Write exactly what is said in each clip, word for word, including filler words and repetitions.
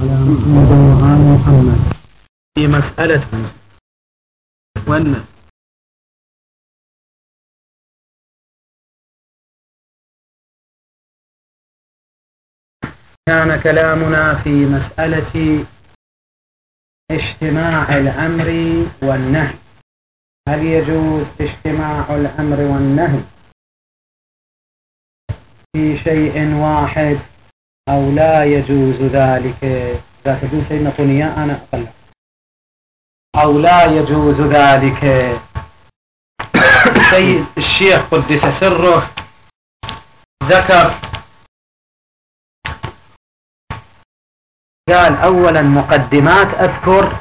محمد وآل محمد في مسألة وأن كان كلامنا في مسألة اجتماع الأمر والنهي. هل يجوز اجتماع الأمر والنهي في شيء واحد أو لا يجوز ذلك؟ ذات دون سيدنا طنياء أنا أقل أو لا يجوز ذلك. سيد الشيخ قدس سره ذكر قال أولا مقدمات أذكر،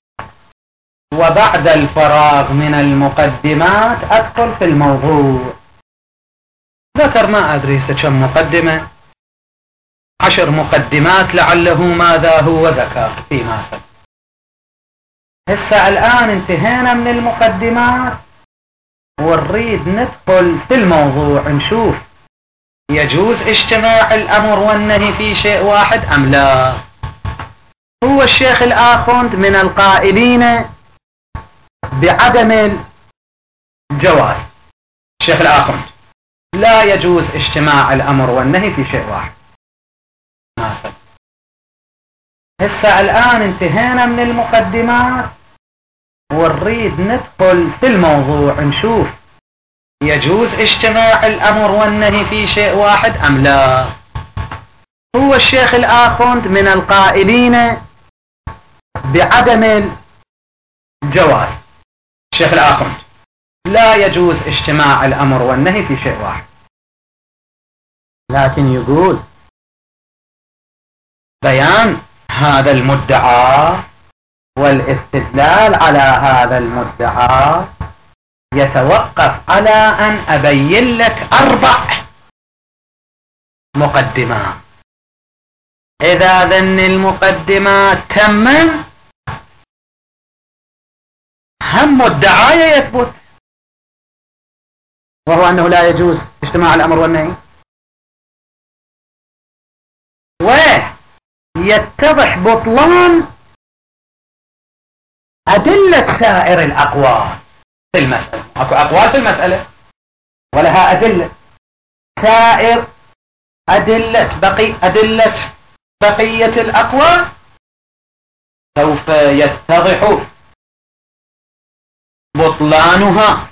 وبعد الفراغ من المقدمات أدخل في الموضوع. ذكر ما أدري كم مقدمة، عشر مقدمات لعله ماذا هو ذكر فيما سبق. هسه الآن انتهينا من المقدمات ونريد ندخل في الموضوع، نشوف يجوز اجتماع الأمر والنهي في شيء واحد أم لا. هو الشيخ الآخوند من القائلين بعدم الجواز. الشيخ الآخوند لا يجوز اجتماع الأمر والنهي في شيء واحد. ناسب هسه الآن انتهينا من المقدمات ونريد ندخل في الموضوع، نشوف يجوز اجتماع الأمر والنهي في شيء واحد أم لا. هو الشيخ الآخوند من القائلين بعدم الجواز. الشيخ الآخوند لا يجوز اجتماع الأمر والنهي في شيء واحد، لكن يقول بيان هذا المدعى والاستدلال على هذا المدعى يتوقف على أن أبين لك أربع مقدمات. إذا ذن المقدمات تمن هم مدعايا يثبت، وهو أنه لا يجوز اجتماع الأمر والنهي، ويتضح بطلان أدلة سائر الأقوال في المسألة. أكو أقوال في المسألة ولها أدلة، سائر أدلة بقي أدلة بقية الأقوال سوف يتضح بطلانها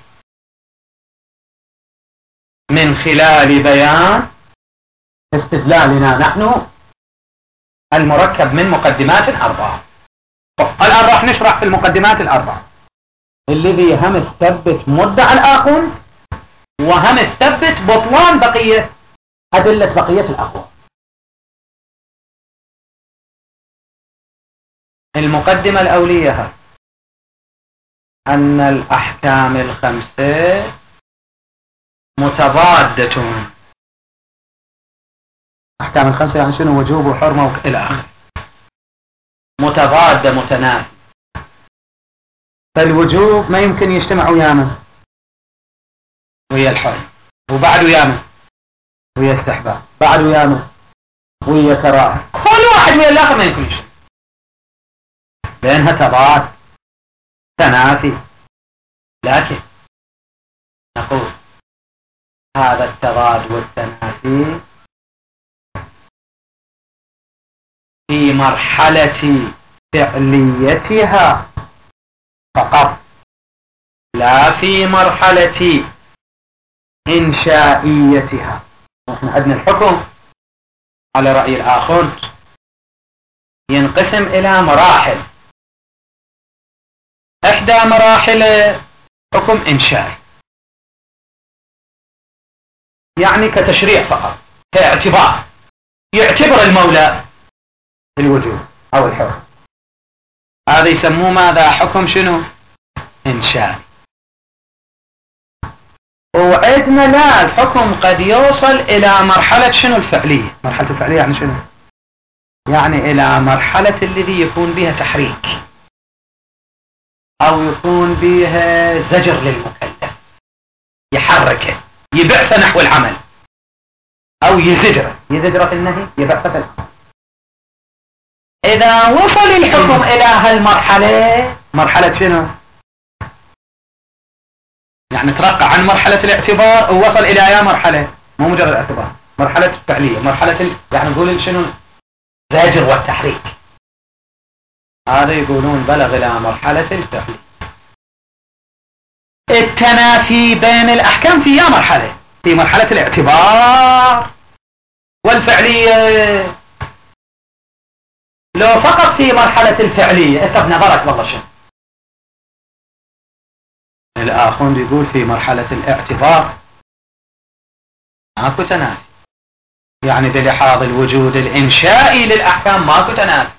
من خلال بيان استدلالنا نحن المركب من مقدمات أربعة. الآن راح نشرح في المقدمات الأربعة الذي هم تثبت مدعى الآخر وهم تثبت بطلان بقية أدلة بقية الأقوال. المقدمة الأولية أن الأحكام الخمسة متضادة. أحكام الخمسة يعني شنو؟ وجوب وحرمة إلى آخره، متضادة متنافي. فالوجوب ما يمكن يجتمع ويا من؟ ويا الحرم، وبعد ويا من؟ ويا استحباب، بعد ويا من؟ ويا كراهة. كل واحد ويا الآخر ما يمكن يجتمع لأنها تضاد تنافي. لكن نقول هذا التضاد والتنافي في مرحلة فعليتها فقط، لا في مرحلة إنشائيتها. نحن عندنا الحكم على رأي الآخر ينقسم إلى مراحل. إحدى مراحل حكم إنشائي، يعني كتشريع فقط، كاعتبار، يعتبر المولى الوجوب أو الحكم، هذا يسموه ماذا؟ حكم شنو؟ إنشائي. وعندنا لا، الحكم قد يوصل إلى مرحلة شنو؟ الفعلية. مرحلة الفعلية يعني شنو؟ يعني إلى مرحلة الذي يكون بها تحريك أو يكون بها زجر للمكلف، يحركه، يبعث نحو العمل، أو يزجره. يزجره في النهي، يبعث في العمل. إذا وصل الحكم إلى هالمرحلة، مرحلة شنو؟ يعني ترقى عن مرحلة الاعتبار ووصل إلى أي مرحلة؟ مو مجرد اعتبار، مرحلة الفعلية، مرحلة ال... يعني نقول شنو؟ زجر والتحريك. هذا يقولون بلغ إلى مرحلة الفعلية. التنافي بين الأحكام في أي مرحلة؟ في مرحلة الاعتبار والفعلية. لو فقط في مرحلة الفعلية انت بنظرك والله شنو؟ الآخر يقول في مرحلة الاعتبار ماكو تنافي، يعني بلحاظ الوجود الإنشائي للأحكام ماكو تنافي.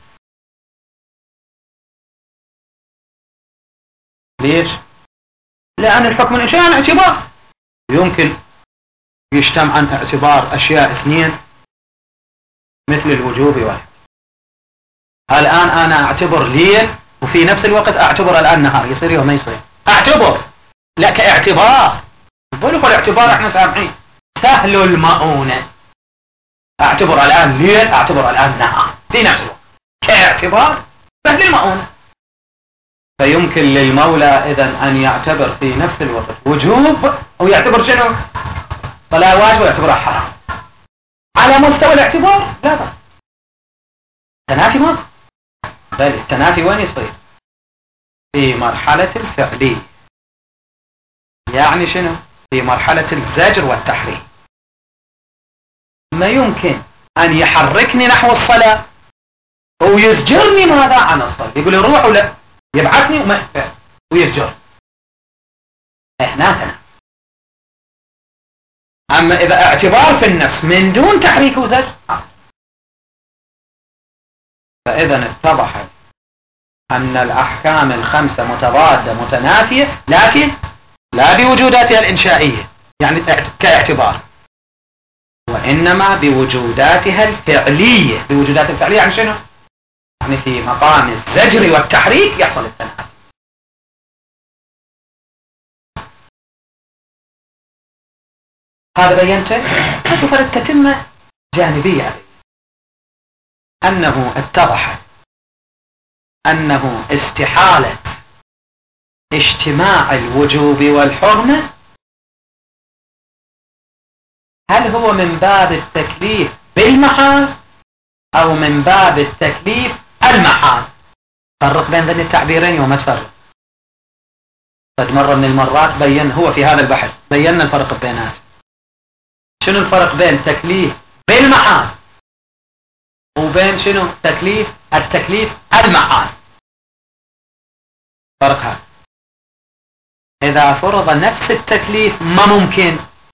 ليش؟ لأن الحكم الإنشائي عن اعتبار، يمكن يجتمع عن اعتبار أشياء اثنين مثل الوجوب والحكم. الآن أنا أعتبر ليل وفي نفس الوقت أعتبر الآن نهار، يصير يوم ما يصير؟ أعتبر لك اعتبار، بقول الاعتبار احنا سامعين سهل المؤونة. أعتبر الآن ليل، أعتبر الآن نهار في نفس الوقت كاعتبار سهل المؤونة. فيمكن للمولى إذن أن يعتبر في نفس الوقت وجوب أو يعتبر شنو؟ صلاة واجب ويعتبرها حرام على مستوى الاعتبار. لا بس تنافي ما، بل التنافي وين يصير؟ في مرحلة الفعلية. يعني شنو؟ في مرحلة الزجر والتحريم. ما يمكن أن يحركني نحو الصلاة ويزجرني ماذا عن الصلاة، يقول لي روح ولا يبعثني وما ويزجر. هنا تنافي. أما إذا اعتبار في النفس من دون تحريك وزجر، فإذا اتضح أن الأحكام الخمسة متضادة متنافية، لكن لا بوجوداتها الإنشائية يعني كاعتبار، وإنما بوجوداتها الفعلية. بوجوداتها الفعلية يعني شنو؟ يعني في مقام الزجر والتحريك يحصل التنافي. هذا بينته. هذا فرق تتمة جانبية، أنه اتضح أنه استحالة اجتماع الوجوب والحرمة هل هو من باب التكليف بالمحال أو من باب التكليف المحال. فرق بين ذني التعبيرين وما تفرق. قد مرة من المرات بين هو في هذا البحث بينا الفرق بينات. شنو الفرق بين تكليف بالمحال وبين شنو تكليف التكليف المحال؟ فرق هذا. إذا فرض نفس التكليف ما ممكن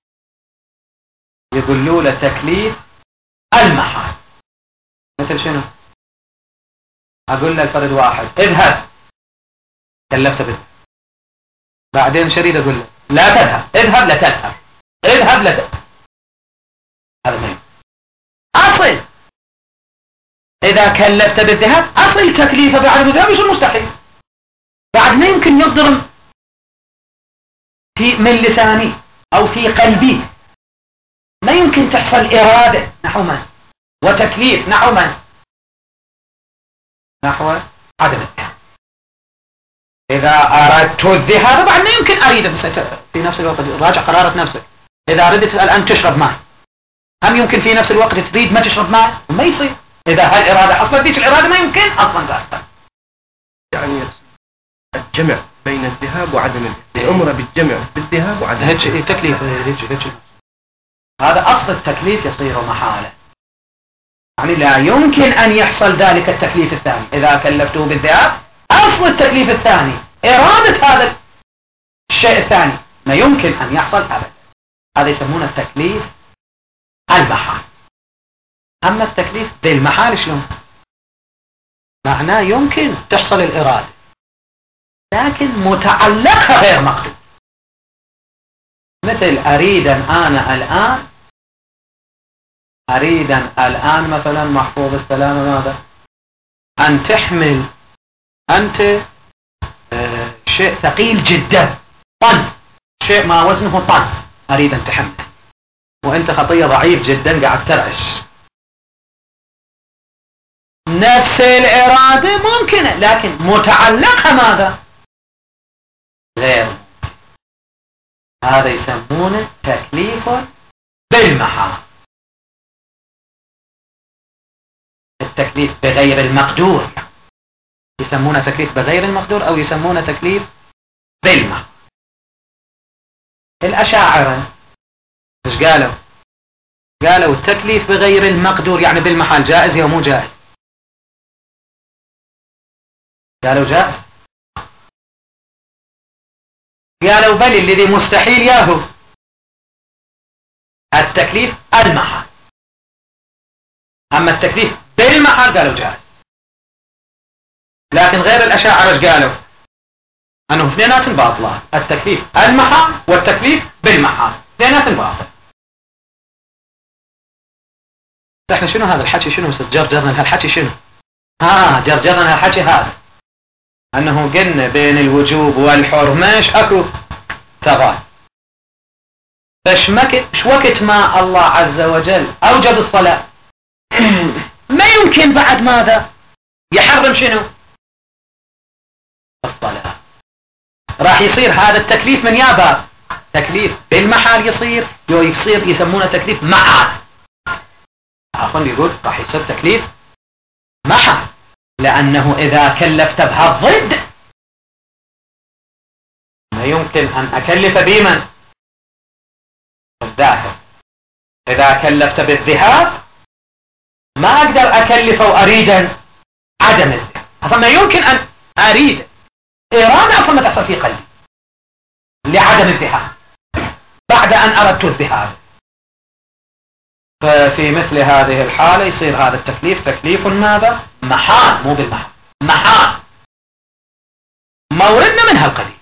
يقولوا له تكليف المحال. مثل شنو؟ أقول له الفرد واحد اذهب، كلفت به، بعدين شريد أقول له لا تذهب، اذهب لا تذهب، اذهب لا تذهب. هذا مهم. أصل إذا كلفت بالذهاب أصل تكليفه بعد الذهاب يصير مستحيل. بعد ما يمكن يصدر في من لساني أو في قلبي، ما يمكن تحصل إرادة نحو من وتكليف نحو من نحو عدم الذهاب. إذا أردت الذهاب بعد ما يمكن أريد، بس في نفس الوقت راجع قرارة نفسك. إذا أردت الآن تشرب ماء، هم يمكن في نفس الوقت تريد ما تشرب ماء؟ ما يصير. إذا هالإرادة أصلا ديك الإرادة ما يمكن أصلا تحصل. يعني الجمع بين الذهاب وعدم الذهاب، الأمر بالجمع بالذهاب وعدم الذهاب. التكليف هذا أصل التكليف يصير محالة. يعني لا يمكن أن يحصل ذلك التكليف الثاني. إذا كلفته بالذهاب أصل التكليف الثاني إرادة هذا الشيء الثاني، ما يمكن أن يحصل أبدا. هذا يسمونه التكليف المحال. أما التكليف بالمحال شلون؟ معناه يمكن تحصل الإرادة لكن متعلقها غير مقصود. مثل أريد أنا الآن أريد الآن مثلا محفوظ السلام ماذا؟ أن تحمل أنت آه شيء ثقيل جدا، طن، شيء ما وزنه طن، أريد أن تحمل، وأنت خطية ضعيف جدا قاعد ترعش. نفس الإرادة ممكنة، لكن متعلقها ماذا؟ غير. هذا يسمونه تكليف بالمحال. التكليف بغير المقدور يسمونه تكليف بغير المقدور أو يسمونه تكليف بالمحال. الأشاعرة مش قالوا؟ قالوا التكليف بغير المقدور يعني بالمحال جائز أو مو جائز؟ قالوا جائز. قالوا بل الذي مستحيل ياهو التكليف المحال، أما التكليف بالمحال قالوا جائز. لكن غير الأشاعرة ايش قالوا؟ أنه اثنينات باطلة، التكليف المحال والتكليف بالمحال اثنينات باطل. احنا شنو هذا الحكي؟ شنو جرجرنا هالحكي؟ شنو ها جرجرنا هالحكي هذا؟ أنه قلنا بين الوجوب والحرمة اكو تضاد. فش مكت وقت ما الله عز وجل أوجب الصلاة ما يمكن بعد ماذا يحرم شنو؟ الصلاة. راح يصير هذا التكليف من يا باب تكليف بالمحال يصير يصير يسمونه تكليف محال. أخوان يقول راح يصير تكليف محال، لأنه إذا كلفت بهالضد ما يمكن أن أكلف بمن؟ الذاهب. إذا كلفت بالذهاب ما أقدر أكلف وأريدا عدم الذهاب. أصلا ما يمكن أن أريد إرادة أصلا ما تحصل في قلبي لعدم الذهاب بعد أن أردت الذهاب. ففي مثل هذه الحالة يصير هذا التكليف تكليف ماذا؟ محال، مو بالمحال، محال. موردنا من هالقبيل.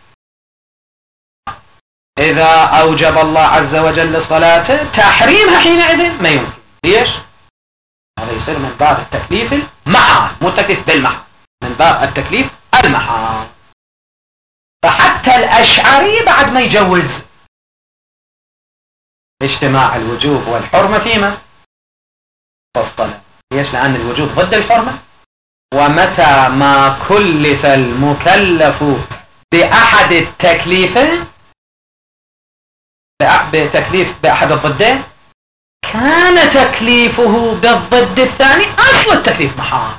إذا أوجب الله عز وجل الصلاة تحريمها حينئذ ما يمكن. ليش؟ هذا يصير من باب التكليف المحال، مو التكليف بالمحال، من باب التكليف المحال. فحتى الأشعري بعد ما يجوز اجتماع الوجوب والحرمة فيما فالصلاة. ليش؟ لأن الوجوب ضد الحرمة، ومتى ما كلف المكلف بأحد التكليفين بتكليف بأحد الضدين كان تكليفه بالضد الثاني أصل التكليف محال.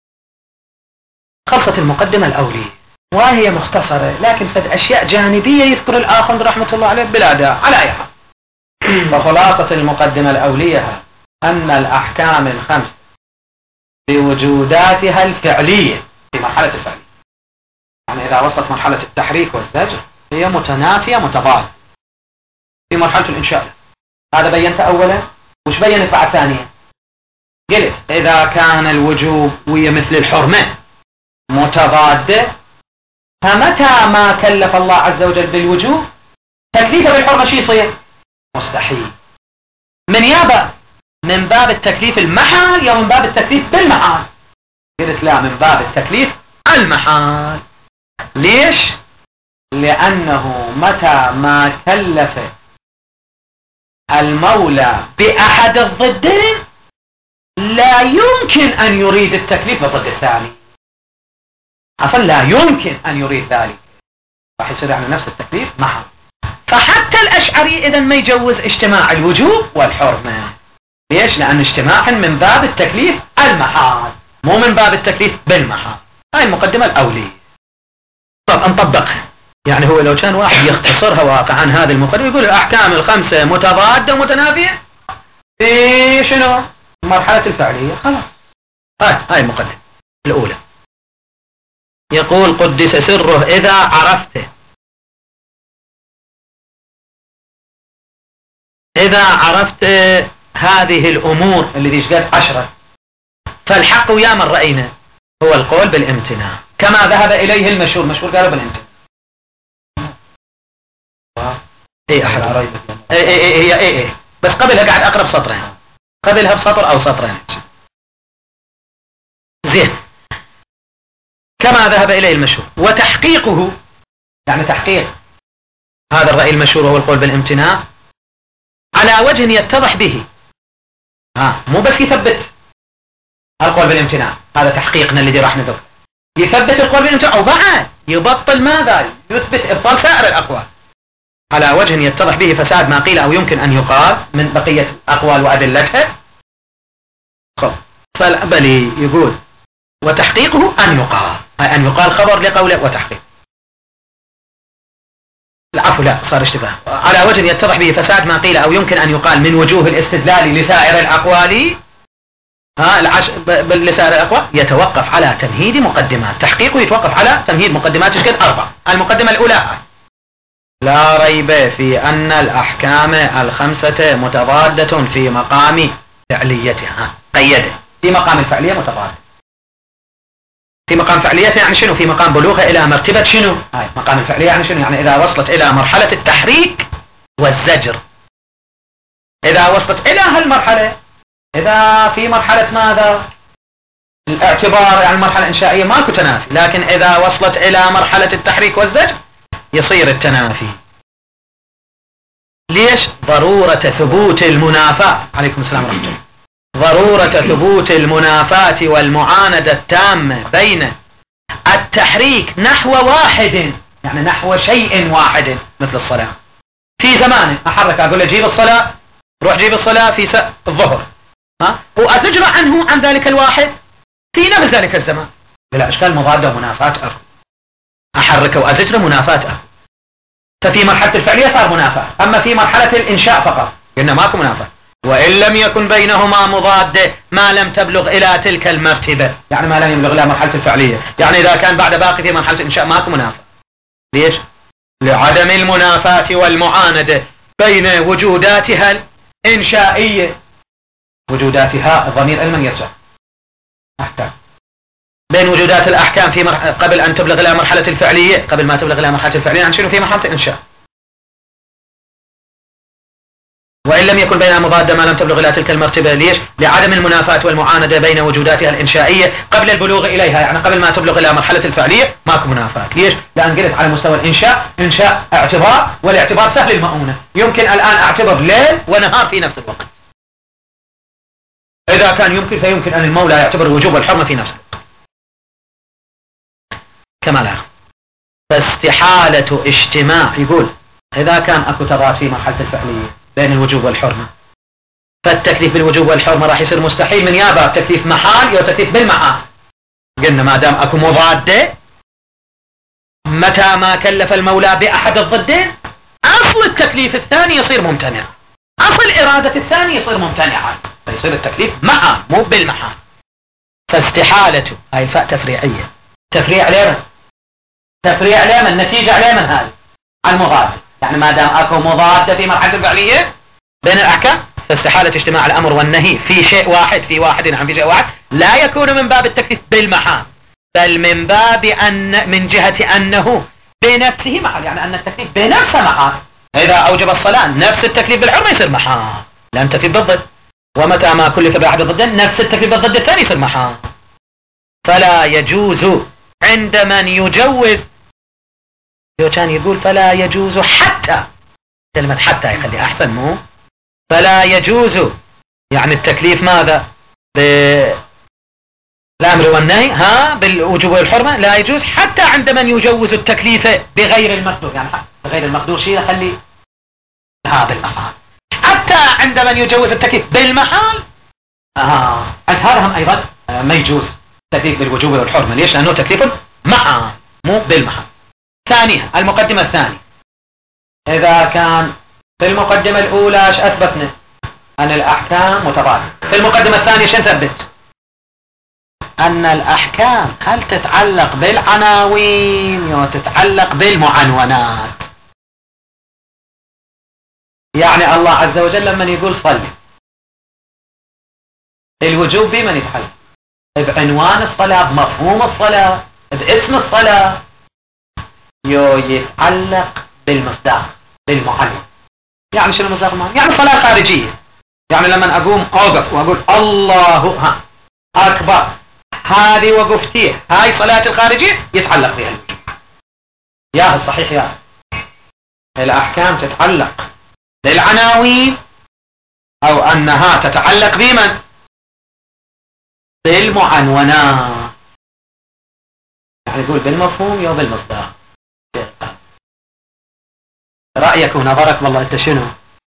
خلصت المقدمة الأولية وهي مختصرة، لكن فد أشياء جانبية يذكر الآخر رحمة الله عليه بلا داعي. على أي حال، فخلاصة المقدمة الأولية أن الأحكام الخمس بوجوداتها الفعلية في مرحلة الفعلية، يعني إذا وصلت مرحلة التحريك والزجر هي متنافية متضادة في مرحلة الإنشاء. هذا بينت أولا. وش بينت بعد ثانية؟ قلت إذا كان الوجوب وهي مثل الحرمة متضادة، فمتى ما كلف الله عز وجل بالوجوب تكليفه بالحرمة شي يصير؟ مستحيل. من يابا من باب التكليف المحال أو من باب التكليف بالمحال؟ قلت لا، من باب التكليف المحال. ليش؟ لأنه متى ما كلف المولى بأحد الضدين لا يمكن أن يريد التكليف بالضد الثاني. أصلا لا يمكن أن يريد ذلك، راح يصير يعني نفس التكليف محال. فحتى الأشعري إذن ما يجوز اجتماع الوجوب والحرمة. ليش؟ لأن اجتماعهم من باب التكليف المحال مو من باب التكليف بالمحال. هاي المقدمة الأولية. طب نطبقها. يعني هو لو كان واحد يختصرها واقعا هذه المقدمة يقول الأحكام الخمسة متضادة ومتنافية في شنو؟ مرحلة الفعلية. خلاص هاي هاي المقدمة الأولى. يقول قدس سره إذا عرفته إذا عرفت هذه الأمور اللي ديش قد عشرة فالحق ويا من رأينا هو القول بالامتناع كما ذهب إليه المشهور. مشهور قالوا بالامتناع. ايه احد ايه ايه ايه ايه ايه بس قبلها قاعد اقرب سطرين، قبلها بسطر او سطرين. زين. كما ذهب اليه المشهور وتحقيقه، يعني تحقيق هذا الرأي المشهور هو القول بالامتناع على وجه يتضح به. ها مو بس يثبت القول بالامتناع، هذا تحقيقنا الذي راح ندرسه. يثبت القول بالامتناع وبعد يبطل ماذا؟ يثبت إبطال سائر الأقوال على وجه يتضح به فساد ما قيل أو يمكن أن يقال من بقية الأقوال وأدلتها. فالأبلي يقول وتحقيقه أن يقال، أي أن يقال خبر لقوله وتحقيق. العفو لا صار اشتباه. على وجه يتضح به فساد ما قيل أو يمكن أن يقال من وجوه الاستدلال لسائر الأقوال، ها العش... لسائر الأقوال يتوقف على تمهيد مقدمات. تحقيقه يتوقف على تمهيد مقدمات تشكل أربع. المقدمة الأولى لا ريب في أن الأحكام الخمسة متضادة في مقام فعليتها. قيده في مقام الفعلية متضادة. في مقام فعليتها يعني شنو؟ في مقام بلوغها إلى مرتبة شنو؟ هاي مقام الفعلية يعني شنو؟ يعني إذا وصلت إلى مرحلة التحريك والزجر. إذا وصلت إلى هالمرحلة، إذا في مرحلة ماذا؟ الاعتبار يعني المرحلة الإنشائية ماكو تنافي، لكن إذا وصلت إلى مرحلة التحريك والزجر يصير التنافي. ليش؟ ضرورة ثبوت المنافاة. عليكم السلام ورحمة الله. ضرورة ثبوت المنافاة والمعاندة التامة بين التحريك نحو واحد، يعني نحو شيء واحد مثل الصلاة. في زمانه أحرك أقول له جيب الصلاة، روح جيب الصلاة في س... الظهر، ها؟ وأتجرى عنه عن ذلك الواحد في نفس ذلك الزمان. بلا إشكال مضادة منافاة أخر. أحركه وأزجره منافاة أخر. ففي مرحلة الفعلية صار منافاة، أما في مرحلة الإنشاء فقط قلنا ماكو منافاة. وإن لم يكن بينهما مضادة ما لم تبلغ إلى تلك المرتبة، يعني ما لم يبلغ إلى مرحلة الفعلية، يعني إذا كان بعد باقي في مرحلة الإنشاء ماكو منافاة. ليش؟ لعدم المنافاة والمعاندة بين وجوداتها الإنشائية. وجوداتها الضمير المن يرجع؟ أحكام. بين وجودات الأحكام في مرح... قبل أن تبلغ إلى مرحلة الفعلية، قبل ما تبلغ إلى مرحلة الفعلية عن شنو؟ في مرحلة الإنشاء. وإن لم يكن بينها مضادة ما لم تبلغ إلى تلك المرتبة. ليش؟ لعدم المنافاة والمعاندة بين وجوداتها الإنشائية قبل البلوغ إليها، يعني قبل ما تبلغ إلى مرحلة الفعلية ماكو منافاة. ليش؟ لأن قلت على مستوى الإنشاء إنشاء اعتبار، والاعتبار سهل المؤونة، يمكن الآن أعتبر ليل ونهار في نفس الوقت. إذا كان يمكن فيمكن أن المولى يعتبر الوجوب والحرمة في نفس الوقت كما لا. فاستحالة اجتماع، يقول إذا كان أكو تضاد في مرحلة الفعلية بين الوجوب والحرمة، فالتكليف بالوجوب والحرمة راح يصير مستحيل من يابا تكليف محال أو تكليف بالمحال. قلنا ما دام أكو مضادة، متى ما كلف المولى بأحد الضدين أصل التكليف الثاني يصير ممتنع، أصل إرادة الثاني يصير ممتنعا، فيصير التكليف معا مو بالمحال. فاستحالة هاي فاء تفريعية. تفريع لمن؟ تفريع لمن؟ النتيجة لمن هذه؟ المضادة. يعني ما دام أكو مضادة في مرحلة الفعلية بين الأحكام، فاستحالة اجتماع الأمر والنهي في شيء واحد في واحد عن في شيء واحد لا يكون من باب التكليف بالمحال، بل من باب أن من جهة أنه بنفسه محال، يعني أن التكليف بنفسه محال. إذا أوجب الصلاة نفس التكليف بالحرمة يصير محال، لأن تكليف بالضد. ومتى ما كلف بأحد الضدين نفس التكليف بالضد الثاني يصير محال. فلا يجوز عند من يجوز، لو كان يقول فلا يجوز حتى، كلمة حتى يخلي أحسن مو فلا يجوز، يعني التكليف ماذا؟ بالأمر والنهي، ها بالوجوب والحرمة لا يجوز حتى عند من يجوز التكليف بغير المقدور، يعني بغير المقدور شيء يخلي هذا المحال. حتى عند من يجوز التكليف بالمحال، آه هذا هم أيضا ما يجوز تكليف بالوجوب والحرمة. ليش؟ لأنه تكليف مع مو بالمحال. ثانيا المقدمة الثانية، إذا كان في المقدمة الأولى ايش أثبتنا؟ أن الأحكام متضادة. في المقدمة الثانية شو نثبت؟ أن الأحكام هل تتعلق بالعناوين أو تتعلق بالمعنونات؟ يعني الله عز وجل لما يقول صلي، الوجوب بمن يتعلق؟ بعنوان الصلاة، بمفهوم الصلاة، باسم الصلاة، يو يتعلق بالمصداق بالمعنون. يعني شنو مصداق المعنون؟ يعني صلاة خارجية، يعني لما أقوم أوقف وأقول الله ها أكبر، هذه وقفتيه، هاي صلاة الخارجية يتعلق بها الوجوب. يا الصحيح يا الأحكام تتعلق بالعناوين أو أنها تتعلق بمن؟ بالمعنونات، يعني يقول بالمفهوم يو بالمصداق. رأيك ونظرك والله أنت شنو؟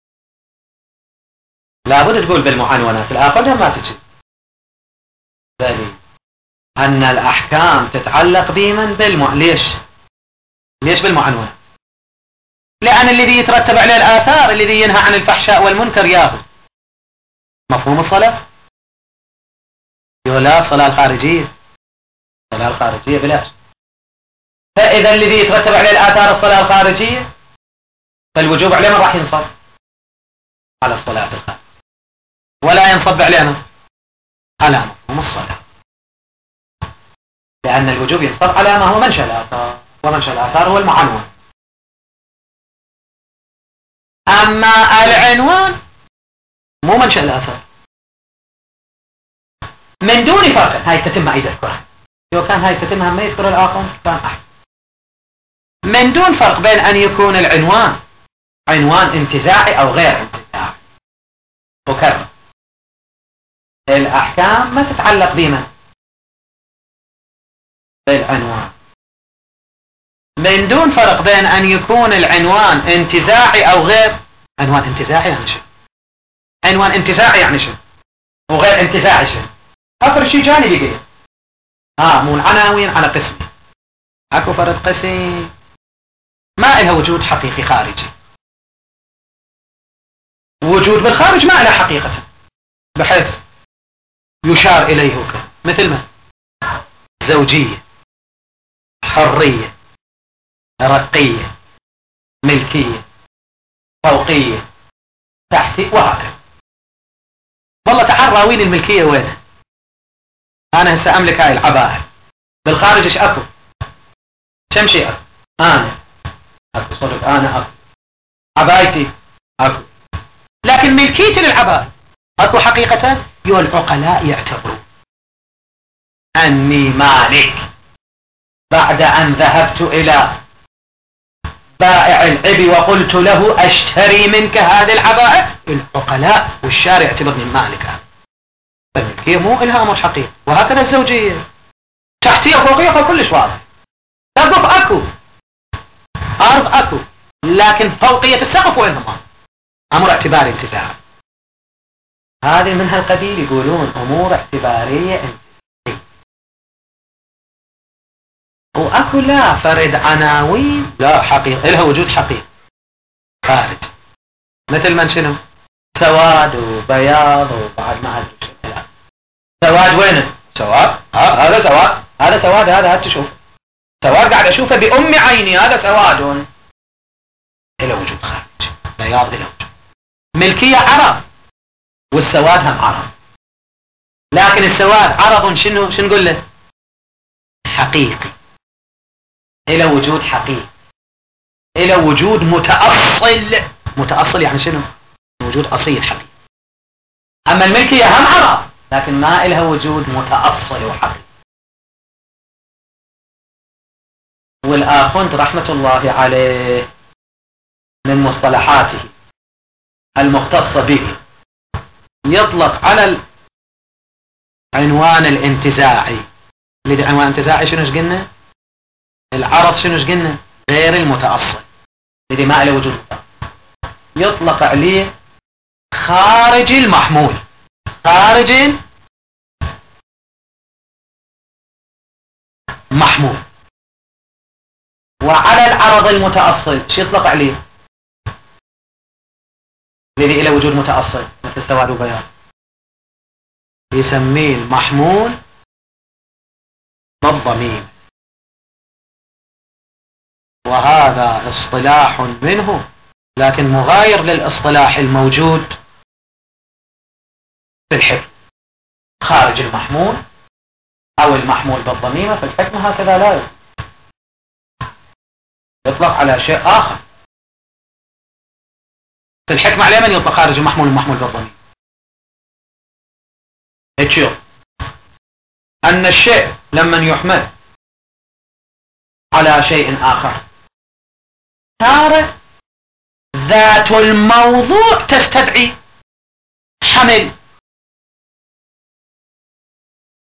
لابد تقول بالمعنونات، الآخر ما تجي ذلك أن الأحكام تتعلق بمن بالم... ليش؟ ليش بالمعنونات؟ لأن الذي يترتب عليه الآثار الذي ينهى عن الفحشاء والمنكر ياهو. مفهوم الصلاة؟ يقول لا، الصلاة الخارجية، الصلاة الخارجية بلاش. فإذا الذي يترتب عليه الآثار الصلاة الخارجية فالوجوب عليه من راح ينصب على الصلاة الخارجية، ولا ينصب علينا على مفهوم الصلاة، لأن الوجوب ينصب على ما هو منشأ الآثار، ومنشأ الآثار هو المعنون. أما العنوان مو منشأ الآثار، من دون فرق. هاي التتمة أي تذكرها، لو كان هاي التتمة ما يذكر الآخر كان أحسن. من دون فرق بين أن يكون العنوان عنوان انتزاعي أو غير انتزاعي. وكرر، الأحكام ما تتعلق بما بالعنوان، من دون فرق بين أن يكون العنوان انتزاعي أو غير. عنوان انتزاعي يعني شيء، عنوان انتزاعي يعني شيء، وغير انتزاعي شيء. أكثر شيء جانبي قلت آه مو العناوين على قسمي، أكو فرد قسم ما إلها وجود حقيقي خارجي. وجود بالخارج ما إلها حقيقة بحيث يشار إليه وكذا، مثل ما زوجية، حرية، رقية، ملكية، فوقية، تحتي، وهكذا. والله تعال راوين الملكية وين؟ أنا هسه أملك هاي العباءة، بالخارج إيش أكو؟ كم شيء أكو؟ أنا أكو صدق، أنا أكو عبايتي أكو، لكن ملكيتي للعباءة أكو حقيقة. يو العقلاء يعتبرون أني مالك بعد أن ذهبت إلى بائع العبي وقلت له أشتري منك هذه العباءة. العقلاء والشارع يعتبرني مالك. فالملكية مو إلها أمر حقيقي، وهكذا الزوجية تحتية وفوقية كلش واضح. سقف أكو، أرض أكو، لكن فوقية السقف وينهم أمر اعتباري انتزاعي. هذه من هالقبيل يقولون أمور اعتبارية انتزاعية. وأكو لا فرد عناوين لا حقيقة إلها وجود حقيقي خارج، مثل من شنو؟ سواد وبياض وبعد ما أدري. سواد وينه؟ سواد ها هذا سواد، هذا سواد، هذا هات تشوف سواد قاعد أشوفه بأم عيني، هذا سواد إلى وجود خارج. بياض إلى وجود. ملكية عرض، والسواد هم عرض، لكن السواد عرض شنو شنو نقول له؟ حقيقي، إلى وجود حقيقي، إلى وجود متأصل. متأصل يعني شنو؟ وجود أصيل حقيقي. أما الملكية هم عرض لكن ما إلها وجود متأصل وحقيقي. والآخوند رحمة الله عليه من مصطلحاته المختصة به يطلق على العنوان الانتزاعي. اللي عنوان انتزاعي شنو ايش قلنا؟ العرض شنو ايش قلنا؟ غير المتأصل الذي ما له وجود متأصل. يطلق عليه خارج المحمول، خارج محمول. وعلى العرض المتأصل شو يطلق عليه؟ الذي له وجود متأصل مثل سواد وبياض، يسميه المحمول بالضميم. وهذا اصطلاح منه لكن مغاير للاصطلاح الموجود في الحكم. خارج المحمول أو المحمول بالضميمة في الحكم هكذا لا يطلق، يطلق على شيء آخر. في الحكم عليه من يطلق خارج المحمول المحمول بالضميمة؟ اتشير أن الشيء لما يحمل على شيء آخر تارة ذات الموضوع تستدعي حمل،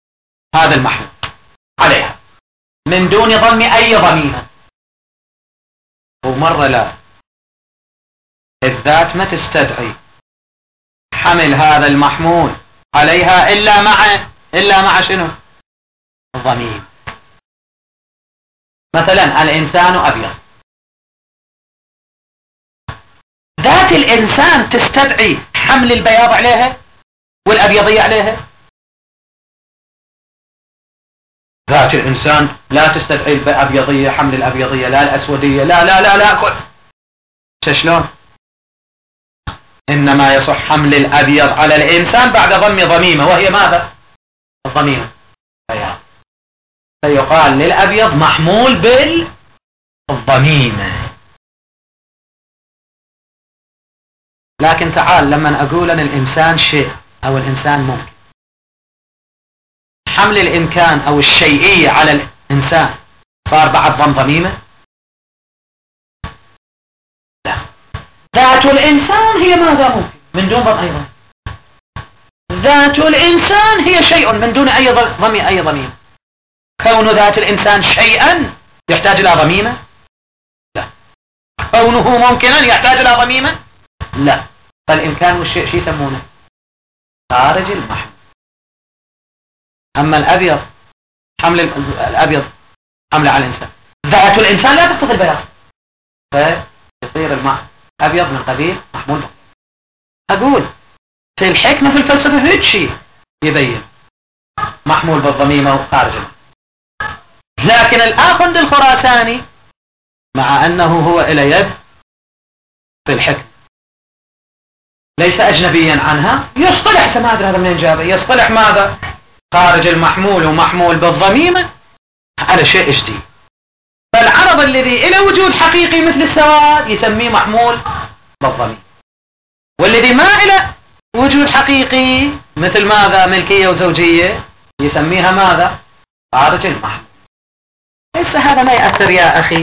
هذا المحمول عليها من دون ضم أي ضميمة. ومرة لا، الذات ما تستدعي حمل هذا المحمول عليها إلا مع إلا مع شنو؟ ضميم. مثلا الإنسان أبيض، ذات الإنسان تستدعي حمل البياض عليها والأبيضية عليها؟ ذات الإنسان لا تستدعي الأبيضية حمل الأبيضية، لا الأسودية، لا لا لا لا كل شلون؟ إنما يصح حمل الأبيض على الإنسان بعد ضم ضميمة، وهي ماذا؟ الضميمة بياض، فيقال للأبيض محمول بالضميمة. لكن تعال لما أقول أن الإنسان شيء أو الإنسان ممكن، حمل الإمكان أو الشيئية على الإنسان صار بعد ضم ضميمة؟ لا، ذات الإنسان هي ماذا ممكن من دون ضم أيضا. ذات الإنسان هي شيء من دون أي ضم أي ضميمة. كون ذات الإنسان شيئا يحتاج إلى ضميمة؟ لا. كونه ممكنا يحتاج إلى ضميمة؟ لا. فالإمكان والشيء شو يسمونه؟ خارج المحمول. أما الأبيض حمل الأبيض حمل على الإنسان، ذات الإنسان لا تقتضي البياض، فيصير الماء أبيض من قبيل محمول. أقول في الحكمة في الفلسفة هيك شيء يبين محمول بالضميمة وخارج المحمول. لكن الآخند الخراساني مع أنه هو إلى يد في الحكمة ليس أجنبيا عنها، يصطلح سمادر هذا منين جابه، يصطلح ماذا؟ خارج المحمول ومحمول بالضميمة على شيء جديد. فالعرض الذي إلى وجود حقيقي مثل السواد يسميه محمول بالضميمة، والذي ما إلى وجود حقيقي مثل ماذا؟ ملكية وزوجية يسميها ماذا؟ خارج المحمول. ليس هذا ما يأثر يا أخي،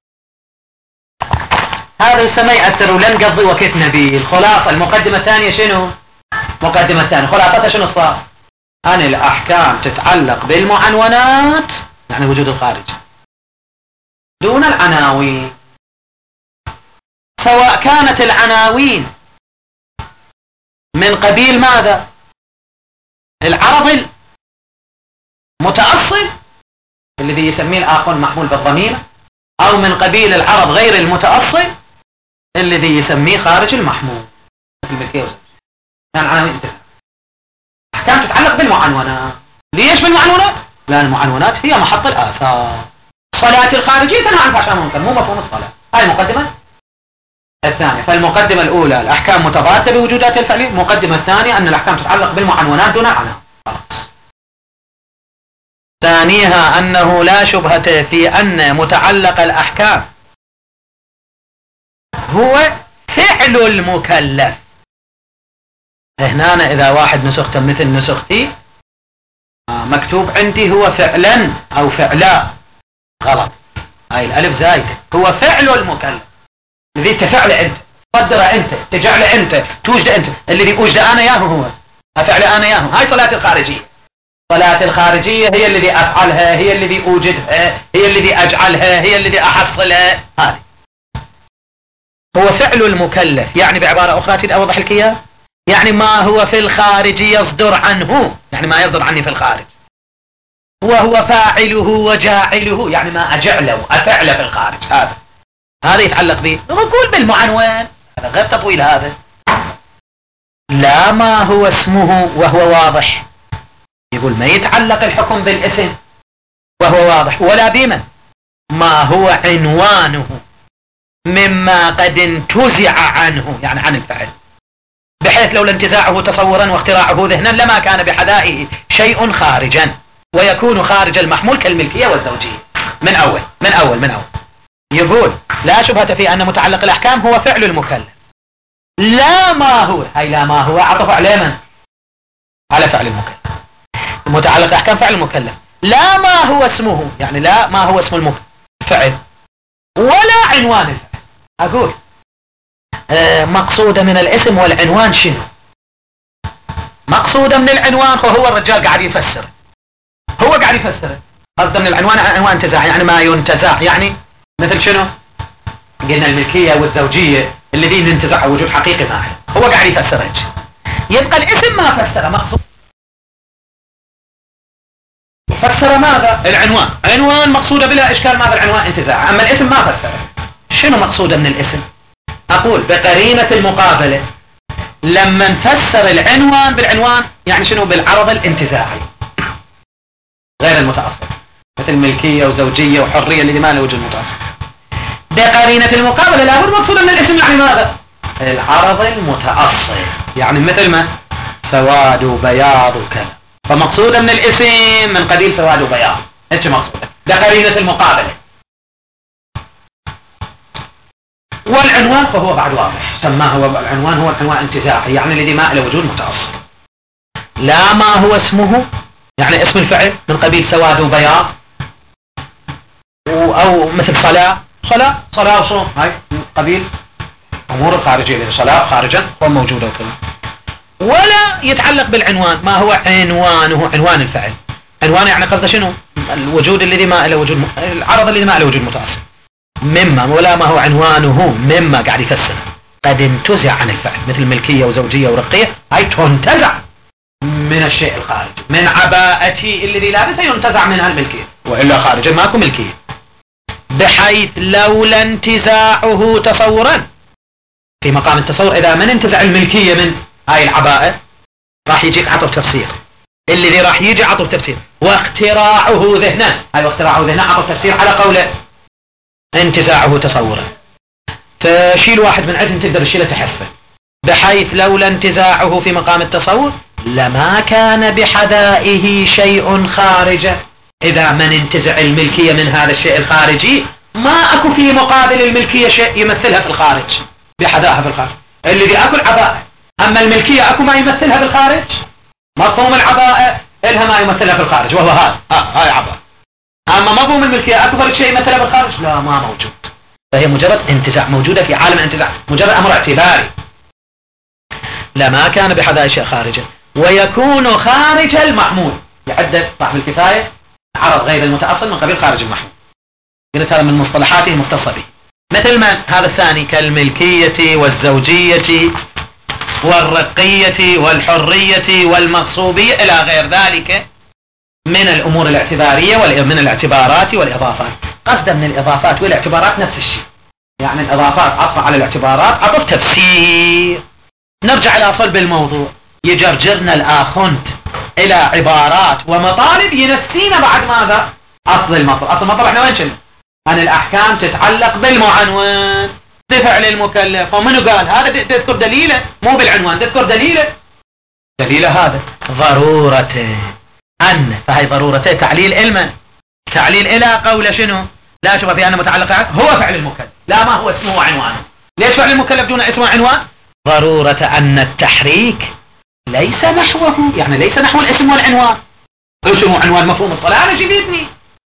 هذا لسه ما يأثر ولن نقضي وقتنا به. الخلاصة المقدمة الثانية شنو؟ مقدمة الثانية خلاصتها شنو صار؟ أن الأحكام تتعلق بالمعنونات، يعني وجود الخارج، دون العناوين، سواء كانت العناوين من قبيل ماذا؟ العرض المتأصل الذي يسميه الآخرون محمول بالضميمة، أو من قبيل العرض غير المتأصل الذي يسميه خارج المحمول مثل الملكية والزوجية. يعني عناوين تفهم. أحكام تتعلق بالمعنونات. ليش بالمعنونات؟ لأن المعنونات هي محط الآثار. صلاة الخارجية تنهى عن الفحشاء والمنكر، مو مفهوم الصلاة. هاي المقدمة الثانية. فالمقدمة الأولى الأحكام متضادة بوجودات الفعلية، المقدمة الثانية أن الأحكام تتعلق بالمعنونات دون العناوين. خلاص. ثانيها أنه لا شبهة في أن متعلق الأحكام هو فعل المكلف. هنا إذا واحد نسخته مثل نسختي مكتوب عندي هو فعلا أو فعلا، غلط، هاي الألف زايدة. هو فعل المكلف الذي تفعل أنت، تقدره أنت، تجعله أنت، توجد أنت. الذي أوجد أنا ياه هو أفعل أنا ياه. هاي صلاة الخارجية. صلاة الخارجية هي الذي أفعلها، هي الذي أوجدها، هي الذي أجعلها، هي الذي أحصلها. هذه هو فعل المكلف. يعني بعبارة أخرى تريد أوضح لك إياه، يعني ما هو في الخارج يصدر عنه، يعني ما يصدر عني في الخارج، وهو فاعله وجاعله، يعني ما أجعله أفعله في الخارج. هذا هذا يتعلق به. نقول بالمعنون، هذا غير تطويل. هذا لا ما هو اسمه وهو واضح، يقول ما يتعلق الحكم بالاسم وهو واضح، ولا بمن ما هو عنوانه مما قد انتزع عنه، يعني عن الفعل، بحيث لولا انتزاعه تصورا واختراعه ذهنا لما كان بحذائه شيء خارجا، ويكون خارج المحمول كالملكية والزوجية. من أول من أول من أول يقول لا شبهة في أن متعلق الأحكام هو فعل المكلف، لا ما هو. هاي لا ما هو عطف على من؟ على فعل المكلف. متعلق الأحكام فعل المكلف، لا ما هو اسمه، يعني لا ما هو اسم الفعل ولا عنوان الفعل. أقول آه مقصودة من الاسم والعنوان شنو؟ مقصودة من العنوان، وهو الرجال قاعد يفسر هو قاعد يفسره. قصده من العنوان عنوان انتزاع، يعني ما ينتزع، يعني مثل شنو؟ قلنا الملكية والزوجية اللي دي ننتزعها وجود حقيقي معها، هو قاعد يفسره. يبقى الاسم ما فسره، مقصود فسر ماذا؟ العنوان. عنوان مقصودة بلا إشكال ماذا العنوان؟ انتزاع. أما الاسم ما فسره. شنو مقصودة من الاسم؟ أقول بقرينة المقابلة لما نفسر العنوان بالعنوان، يعني شنو؟ بالعرض الانتزاعي غير المتأصل، مثل ملكية وزوجية وحرية اللي ما له وجه المتأصل. بقرينة المقابلة لابد مقصودة من الاسم، يعني ماذا؟ العرض المتأصل، يعني مثل ما سواد وبياض وكذا، فمقصودة من الاسم من قبيل سواد وبياض، انت مقصودة بقرينة المقابلة. والعنوان فهو بعد واضح، سماه هو العنوان، هو العنوان انتزاعي، يعني الذي ما له وجود متأصل. لا ما هو اسمه، يعني اسم الفعل من قبيل سواد وبياض، او مثل صلاة صلاة صلاة وصوم، هاي من قبيل امور الخارجية، صلاة خارجا هو موجودة وكذا. ولا يتعلق بالعنوان، ما هو عنوانه؟ عنوان الفعل. عنوان يعني قصده شنو؟ الوجود الذي ما له وجود، العرض الذي ما له وجود متأصل. مما ولا ما هو عنوانه مما قاعد يفسر قد انتزع عن الفعل، مثل ملكية وزوجية ورقية، هاي تنتزع من الشيء الخارجي، من عباءتي الذي لابسه ينتزع منها الملكية، وإلا خارجا ماكو ملكية. بحيث لولا انتزاعه تصورا، في مقام التصور إذا من انتزع الملكية من هاي العباءة راح يجيك عطف تفسير، الذي راح يجي عطف تفسير. واختراعه ذهنا، هاي واختراعه ذهنا عطف تفسير على قوله انتزاعه تصورا. فشيل واحد من عدن تقدر تشيله تحفه. بحيث لولا انتزاعه في مقام التصور لما كان بحذائه شيء خارجه، إذا من انتزع الملكية من هذا الشيء الخارجي ما أكو في مقابل الملكية شيء يمثلها في الخارج بحذائها في الخارج، الذي أكو العباءة. أما الملكية أكو ما يمثلها في الخارج، مفهوم العباءة إلها ما يمثلها في الخارج وهو هذا، آه هاي عباءة. أما مفهوم الملكية أكو فرق شيء يمثلها في الخارج، لا ما موجود. فهي مجرد انتزاع، موجودة في عالم الانتزاع، مجرد أمر اعتباري. لما كان بحذاء شيء خارجه ويكون خارج المحمول، يعد صاحب الكفاية عرض غير المتأصل من قبيل خارج المحمول. قلت هذا من مصطلحاته المختصة به. مثل ما هذا الثاني كالملكية والزوجية والرقية والحرية والمغصوبية إلى غير ذلك من الأمور الاعتبارية ومن الاعتبارات والإضافات. قصدا من الإضافات والاعتبارات نفس الشيء، يعني الإضافات عطف على الاعتبارات عطف تفسير. نرجع إلى صلب الموضوع، يجرجرنا الآخنت إلى عبارات ومطالب ينسينا بعد ماذا؟ أصل المطلب. أصل المطلب احنا وين كنا؟ أن الأحكام تتعلق بالمعنون بفعل المكلف. ومنو قال هذا؟ تذكر دليله، مو بالعنوان، تذكر دليله. دليله هذا ضرورته أن، فهي ضرورته تعليل علما، تعليل إلى قول شنو؟ لا شبه في أن متعلق هو فعل المكلف، لا ما هو اسمه وعنوانه. ليش فعل المكلف دون اسم وعنوان؟ ضرورة أن التحريك ليس نحوه، يعني ليس نحو الاسم والعنوان. اسم وعنوان مفهوم الصلاة أنا جبيتني،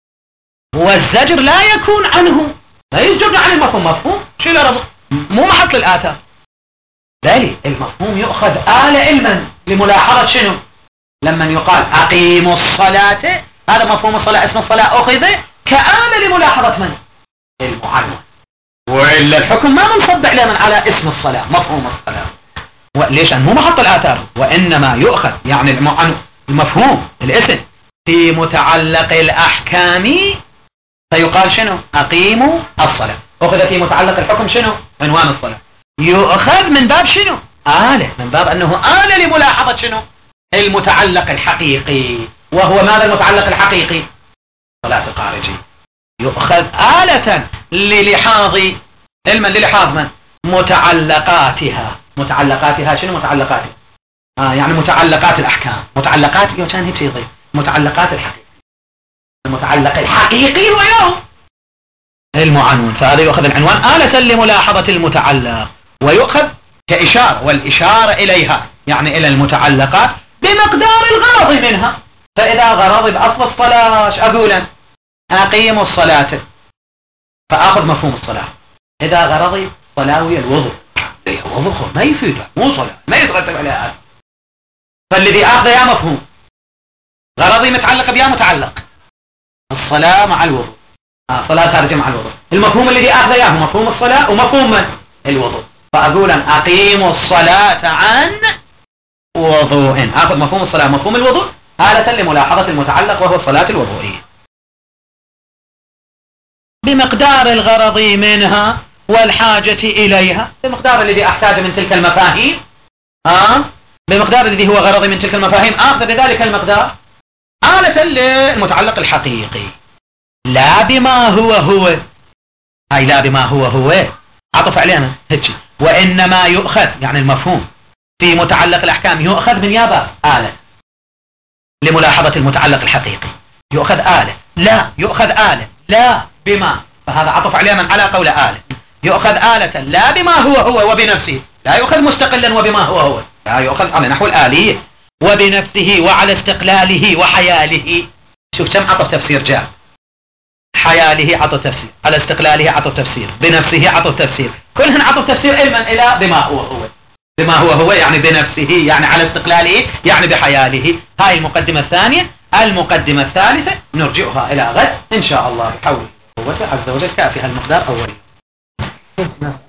والزجر لا يكون عنه، لا يزجر عن المفهوم. مفهوم شيء لا ربط، مو محط للآثار. ذلك المفهوم يؤخذ آل علما لملاحظة شنو؟ لما يقال أقيموا الصلاة، هذا مفهوم الصلاة، اسم الصلاة أخذ كآل لملاحظة من؟ المعنون. وإلا الحكم ما منصب عليه على اسم الصلاة، مفهوم الصلاة. وليش؟ أنه مو محط الآثار، وإنما يؤخذ يعني المفهوم الاسم في متعلق الأحكام، فيقال شنو؟ أقيموا الصلاة. أخذ في متعلق الحكم شنو؟ عنوان الصلاة. يؤخذ من باب شنو؟ آلة، من باب أنه آلة لملاحظة شنو؟ المتعلق الحقيقي. وهو ماذا المتعلق الحقيقي؟ صلاة الخارجي. يؤخذ آلة للحاظ علما، للحاظ من؟ متعلقاتها. متعلقاتها شنو متعلقاتها؟ آه يعني متعلقات الأحكام، متعلقات يو كان هيك يضيف متعلقات الحقيقة. المتعلق الحقيقي هو يوم المعنون، فهذا يؤخذ العنوان آلة لملاحظة المتعلق، ويؤخذ كإشارة، والإشارة إليها يعني إلى المتعلقات بمقدار الغرض منها. فإذا غرض بأصل الصلاة أقولا أقيموا الصلاة، فأخذ مفهوم الصلاة. إذا غرض صلاوي الوضوء، الوضوء ما يفيد، مو صلاة، ما يترتب عليها هذا. فالذي أخذ يا مفهوم غرضي متعلق بيا متعلق الصلاة مع الوضوء، آه صلاة خارجة مع الوضوء. المفهوم الذي أخذ إياه مفهوم الصلاة ومفهوم من؟ الوضوء. فأقول أن أقيم الصلاة عن وضوء، أخذ مفهوم الصلاة مفهوم الوضوء آلة لملاحظة المتعلق وهو الصلاة الوضوئية بمقدار الغرض منها والحاجة إليها، بمقدار الذي أحتاج من تلك المفاهيم، آه بمقدار الذي هو غرضي من تلك المفاهيم أخذ بذلك المقدار آلة للمتعلق الحقيقي، لا بما هو هو، أي لا بما هو هو عطف علينا هيك، وإنما يؤخذ يعني المفهوم في متعلق الأحكام يؤخذ من يابا آلة لملاحظة المتعلق الحقيقي، يؤخذ آلة، لا يؤخذ آلة لا بما، فهذا عطف عليه من على قول آلة، يؤخذ آلة لا بما هو هو وبنفسه، لا يؤخذ مستقلا وبما هو هو، لا يؤخذ على نحو الآلية وبنفسه وعلى استقلاله وحياله. شوف كم عطف تفسير جاء، حياله عطف تفسير، على استقلاله عطف تفسير، بنفسه عطف تفسير، كلهن عطف تفسير علما إلى بما هو هو، بما هو هو يعني بنفسه يعني على استقلاله يعني بحياله. هاي المقدمة الثانية. المقدمة الثالثة نرجعها إلى غد إن شاء الله بحول قوته عز وجل، كافي المقدار أولي.